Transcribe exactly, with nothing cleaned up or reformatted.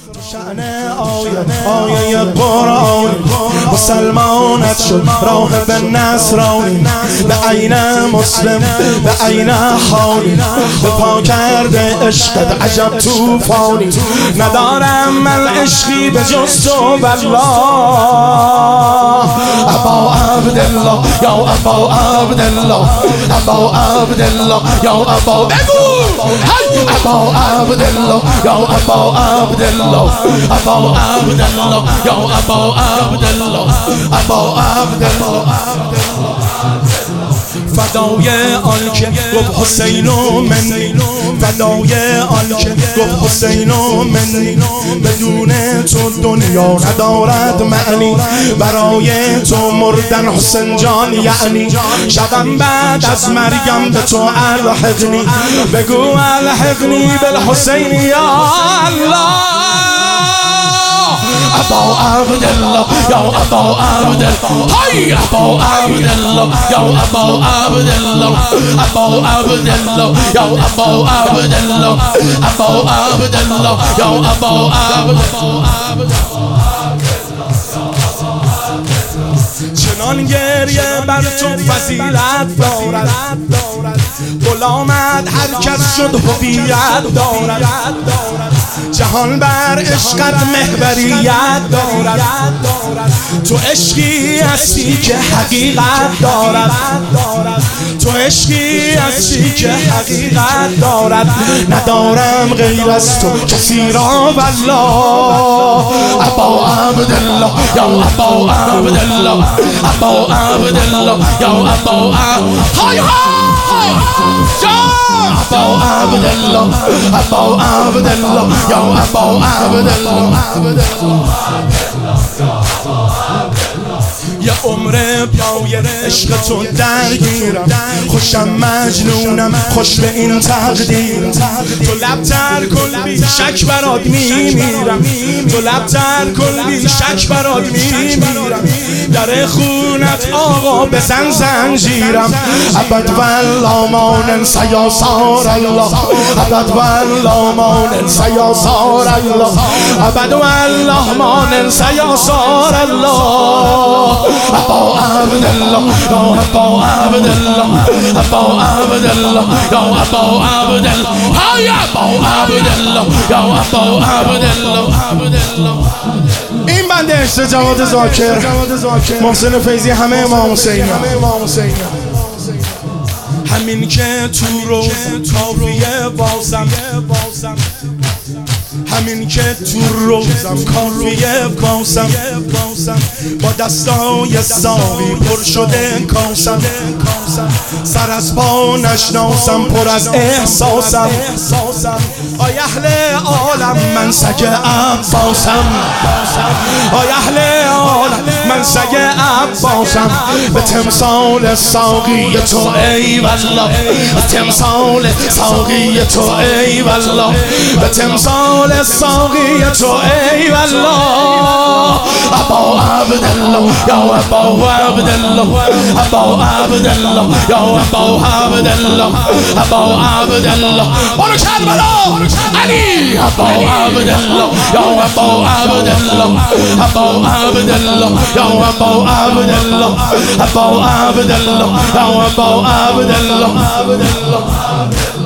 شأن آیه آیه قرآن مسلمانت شد راهب نصرانی به عین مسلم به عین حالی به پا کرده عشقت عجب توفانی ندارم من عشقی به جز تو والله ابا عبدالله یا ابا عبدالله ابا عبدالله یا ابا بگو ابا عبدالله یا ابا عبدالله ابا عبدالله یا ابا عبدالله ابا عبدالله فدای آنکه گفت حسین و منی فدای آنکه گفت حسین و منی بدون تو دنیا ندارد معنی برای تو مردن حسین جان یعنی شبم بعد از مرگم به تو الحقنی بگو الحقنی بالحسین یا الله ابا عبدالله یا ابا عبدالله هی ابا عبدالله یا ابا عبدالله ابا عبدالله یا ابا عبدالله ابا عبدالله یا ابا عبدالله چنان گریه بر تو فضیلت دارد غلامت هر کس شد هویت دارد جهان بر عشقت محوریت دارد تو عشقی هستی که حقیقت دارد تو عشقی هستی که حقیقت دارد ندارم غیر از تو کسی را والله ابا عبدالله یا ابا عبدالله ابا عبدالله یا ابا های های ابا عبدالله ابا عبدالله یا ابا عبدالله یه عمر پای عشق تو درگیرم خوشم مجنونم خوش به این تقدیر تو لب تر کن بی شک برات میمیرم تو لب تر کن بی شک برات میمیرم در خونت آقا بزن زنجیرم ابد والله ما ننسى یا صار الله ابد والله ما ننسى یا صار الله ابد والله ما ننسى یا صار الله ابا عبدالله یا ابا عبدالله ابا عبدالله یا ابا عبدالله های ابا عبدالله یا ابا عبدالله. این بنده عشق جواد ذاکر محسن فیضی همه امام حسین همین که تو رو کافیه بازم همین که تو روزم کافیه بازم با دستای ساقی پر شده کاسم سر از پا نشناسم پر از احساسم آی اهل عالم من سگ عباسم آی اهل عالم من سگ عباسم به تمثال ساقی تو ای والله به تمثال ساقی تو ای والله به تمثال ساقی تو ای والله ابا عبدالله یا ابا عبدالله ابا عبدالله یا ابا عبدالله ابا عبدالله برو کربلا علی ابا عبدالله یا ابا عبدالله ابا عبدالله یا ابا عبدالله ابا عبدالله یا ابا عبدالله